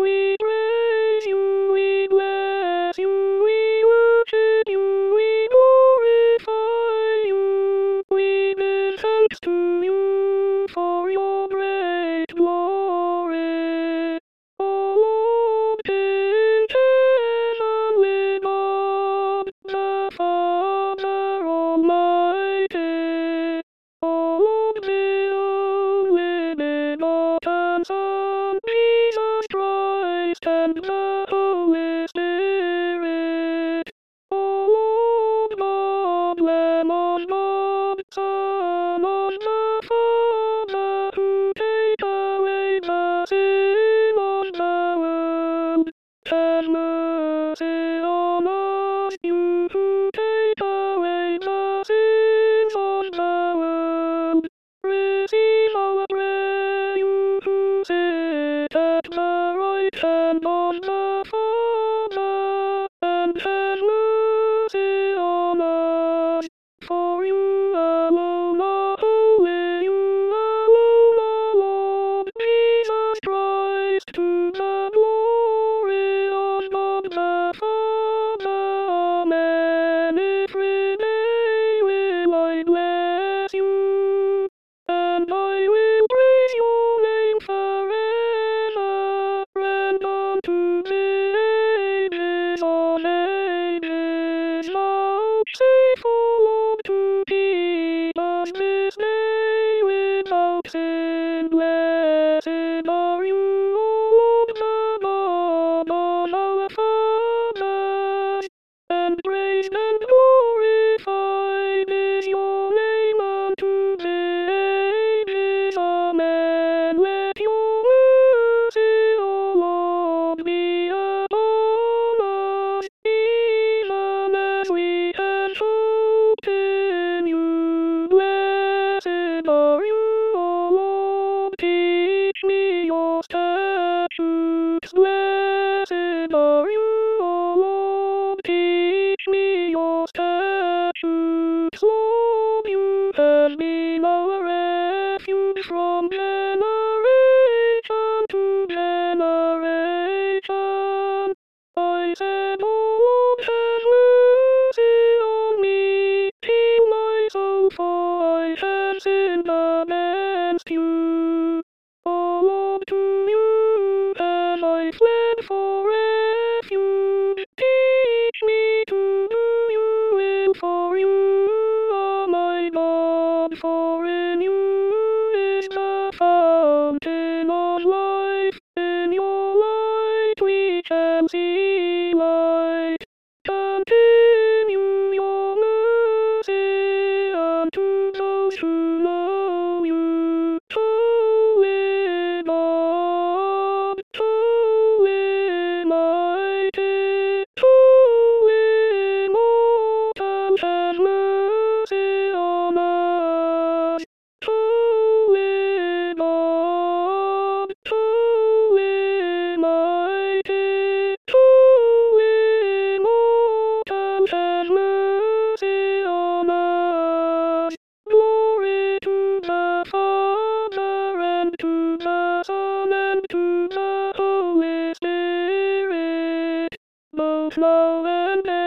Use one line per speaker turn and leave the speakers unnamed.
We praise you, we bless you, we worship you, we glorify you. We give thanks to you for your great glory. O Lord, in heaven with God, the Father Almighty. O Lord, the only begotten Son, Jesus Christ, and the Holy Spirit. O Lord God, Lamb of God, Son of the Father, who take away the sin of the world, have mercy on us. You who take away the sins of the world, receive our prayer. You who sit at the right hand of the Father, and have mercy on us. For you alone are holy, you alone are Lord, Jesus Christ, to the glory of God the Father. Amen. Every day will I bless you, and I will praise your name forever, and unto the ages of ages. Vouchsafe, O Lord, to keep us this day without sin. Blessed are you, O Lord, the God of our fathers, and praised and glorified is your name unto the ages. Amen. Let your mercy, O Lord, be upon us, even as we can hope in you. Blessed are you, O Lord, teach me your statutes. Blessed are you, O Lord, teach me your statutes. Lord, you have been our refuge from generation to generation. I said, O Lord, have mercy on me, heal my soul, for I have sinned against you. O Lord, to you have I fled for refuge. Teach me to do your will, for you are my God, for in you is the fountain of life. In your light we can see light. Continue your mercy unto those who know you. Holy God, holy mighty, holy immortal, have mercy on us. Holy God, holy mighty, holy immortal, have mercy on us. Glory to the Father, and to the Son, and to the Holy Spirit, both now and then.